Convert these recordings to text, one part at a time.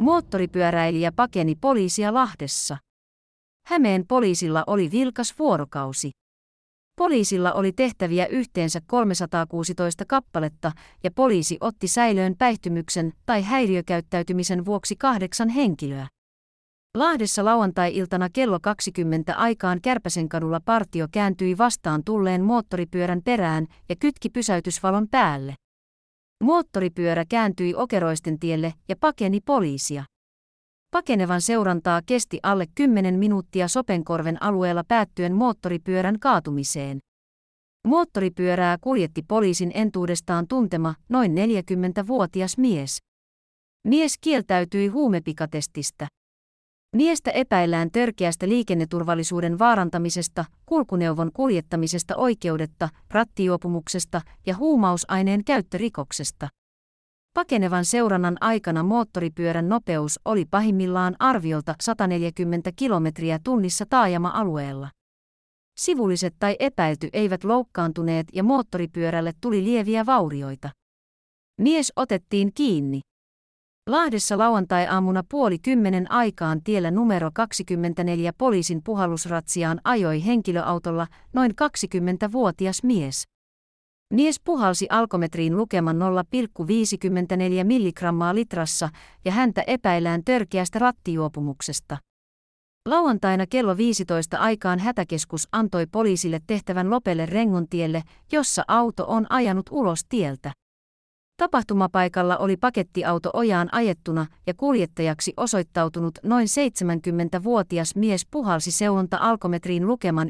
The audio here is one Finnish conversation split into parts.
Moottoripyöräilijä pakeni poliisia Lahdessa. Hämeen poliisilla oli vilkas vuorokausi. Poliisilla oli tehtäviä yhteensä 316 kappaletta ja poliisi otti säilöön päihtymyksen tai häiriökäyttäytymisen vuoksi 8 henkilöä. Lahdessa lauantai-iltana kello 20 aikaan Kärpäsenkadulla partio kääntyi vastaan tulleen moottoripyörän perään ja kytki pysäytysvalon päälle. Moottoripyörä kääntyi Okeroisten tielle ja pakeni poliisia. Pakenevan seurantaa kesti alle 10 minuuttia Sopenkorven alueella päättyen moottoripyörän kaatumiseen. Moottoripyörää kuljetti poliisin entuudestaan tuntema noin 40-vuotias mies. Mies kieltäytyi huumepikatestistä. Miestä epäillään törkeästä liikenneturvallisuuden vaarantamisesta, kulkuneuvon kuljettamisesta oikeudetta, rattijuopumuksesta ja huumausaineen käyttörikoksesta. Pakenevan seurannan aikana moottoripyörän nopeus oli pahimmillaan arviolta 140 kilometriä tunnissa taajama-alueella. Sivulliset tai epäilty eivät loukkaantuneet ja moottoripyörälle tuli lieviä vaurioita. Mies otettiin kiinni. Lahdessa lauantai-aamuna 9:30 aikaan tiellä numero 24 poliisin puhallusratsiaan ajoi henkilöautolla noin 20-vuotias mies. Mies puhalsi alkometriin lukeman 0,54 milligrammaa litrassa ja häntä epäillään törkeästä rattijuopumuksesta. Lauantaina kello 15 aikaan hätäkeskus antoi poliisille tehtävän Lopelle Rengontielle, jossa auto on ajanut ulos tieltä. Tapahtumapaikalla oli pakettiauto ojaan ajettuna ja kuljettajaksi osoittautunut noin 70-vuotias mies puhalsi seulonta-alkometriin lukeman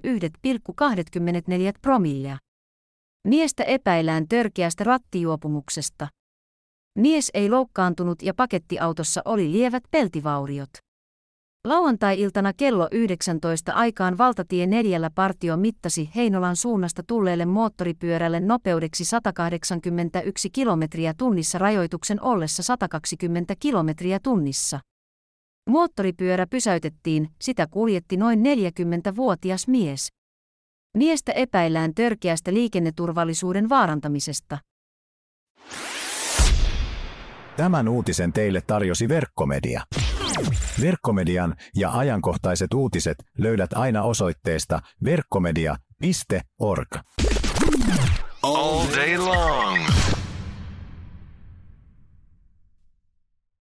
1,24 promillea. Miestä epäillään törkeästä rattijuopumuksesta. Mies ei loukkaantunut ja pakettiautossa oli lievät peltivauriot. Lauantai-iltana kello 19 aikaan valtatie 4 partio mittasi Heinolan suunnasta tulleelle moottoripyörälle nopeudeksi 181 kilometriä tunnissa rajoituksen ollessa 120 kilometriä tunnissa. Moottoripyörä pysäytettiin, sitä kuljetti noin 40-vuotias mies. Miestä epäillään törkeästä liikenneturvallisuuden vaarantamisesta. Tämän uutisen teille tarjosi Verkkomedia. Verkkomedian ja ajankohtaiset uutiset löydät aina osoitteesta verkkomedia.org. All day long.